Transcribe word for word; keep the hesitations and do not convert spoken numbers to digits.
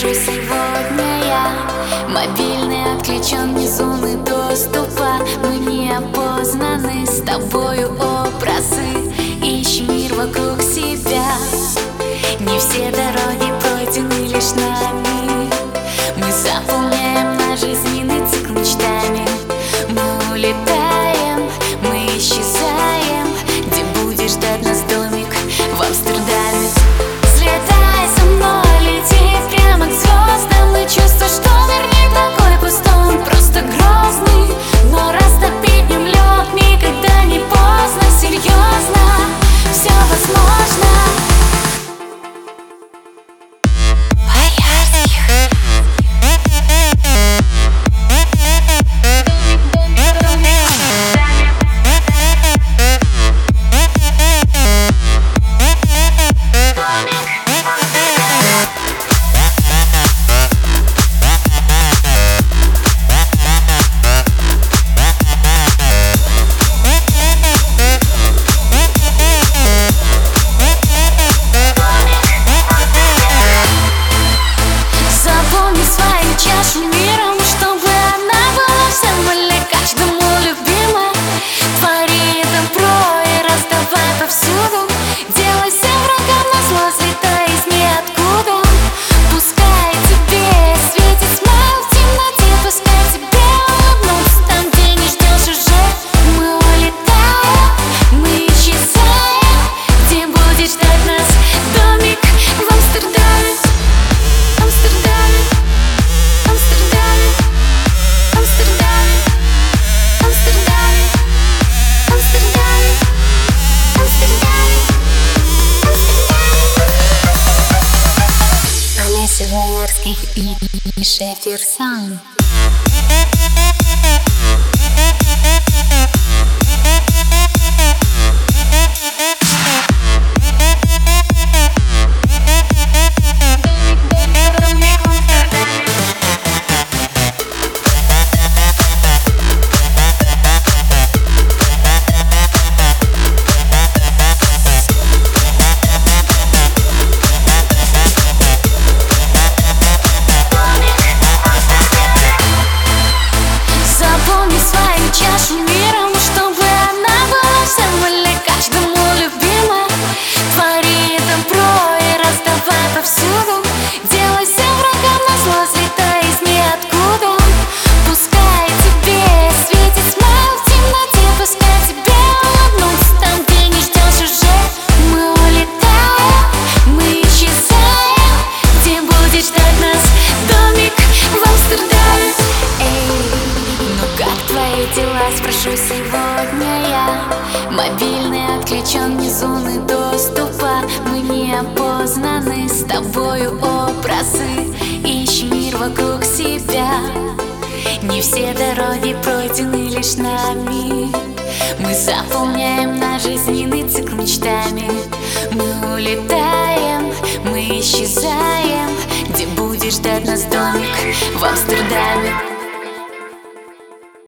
спрошу сегодня я. Мобильный отключен, не зоны доступа. Мы не опознаны, с тобою образы. Ищем мир вокруг себя. Не все дороги пройдены лишь нами. Мы заполняем наш жизненный цикл мечтами. Мы улетаем, мы исчезаем. Где будешь ждать нас домик? В Амстердаме. Взлетай со мной, лети прямо к звездам. И чувство, что мир не такой пустой, он просто грозный. Но растопить в нем лед никогда не поздно. Серьезно, все возможно. Чашу миром, чтобы она была всем или каждому любима. Твори добро и раздавай повсюду. Делайся врагом назло, взлетай из ниоткуда. Пускай тебе светит смайл в темноте, пускай тебе улыбнутся там, где не ждешь уже. Мы улетаем, мы исчезаем. Где будет ждать нас домик в Амстердаме? Амстердаме. Северский и Шефер сам. Чашу миром, чтобы она была всем или каждому любима. Твори добро и раздавай повсюду. Делайся врагом назло, взлетай из ниоткуда. Пускай тебе светит смайл в темноте, пускай тебе улыбнутся там, где не ждешь уже. Мы улетаем, мы исчезаем. Где будет ждать нас домик в Амстердаме? Эй, ну как твои дела? Спрошу сегодня я. Мобильный отключен, не зоны доступа. Мы не опознаны, с тобою образы. Ищем мир вокруг себя. Не все дороги пройдены лишь нами. Мы заполняем наш жизненный цикл мечтами. Мы улетаем, мы исчезаем. Где будет ждать нас домик в Амстердаме?